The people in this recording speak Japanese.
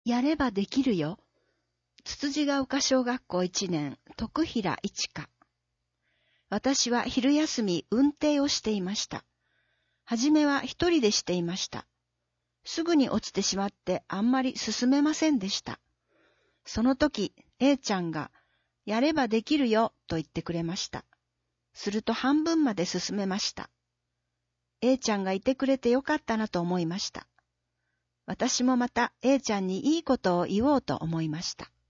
やればできるよ。つつじが丘小学校1年、徳平一花。私は昼休み運転をしていました。はじめは一人でしていました。すぐに落ちてしまってあんまり進めませんでした。その時、A ちゃんが、やればできるよと言ってくれました。すると半分まで進めました。A ちゃんがいてくれてよかったなと思いました。私もまた A ちゃんにいいことを言おうと思いました。